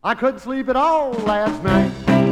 I couldn't sleep at all last night,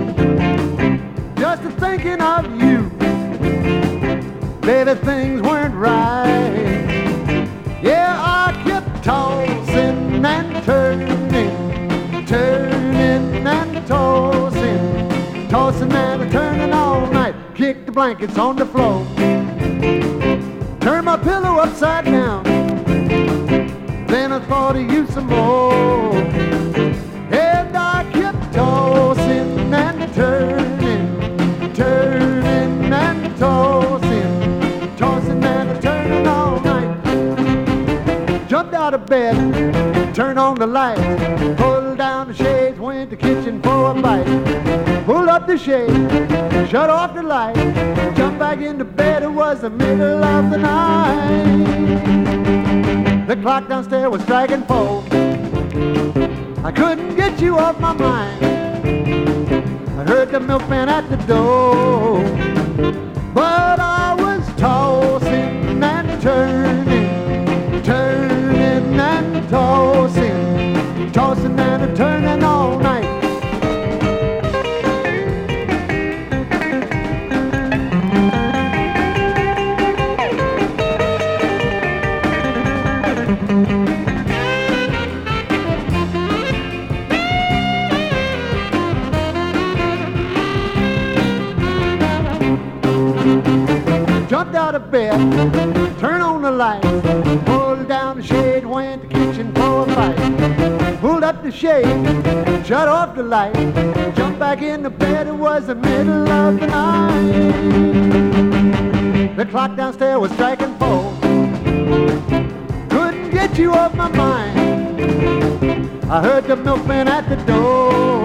just thinking of you. Baby, things weren't right. Yeah, I kept tossing and turning, turning and tossing, tossing and turning all night. Kicked the blankets on the floor, turned my pillow upside down, then I thought of you some more. And I kept tossing and turning, turning and tossing, tossing and turning all night. Jumped out of bed, turned on the light, pulled down the shades, went to the kitchen for a bite. Pulled up the shade, shut off the light, jumped back into bed. It was the middle of the night. The clock downstairs was striking 4. I couldn't get you off my mind. I heard the milkman at the door, but I was tossing and turning, turning and tossing, tossing and turning all night. Jumped out of bed, turned on the light, pulled down the shade, went to the kitchen for a bite. Pulled up the shade, shut off the light, jumped back into bed. It was the middle of the night. The clock downstairs was striking 4. Couldn't get you off my mind. I heard the milkman at the door,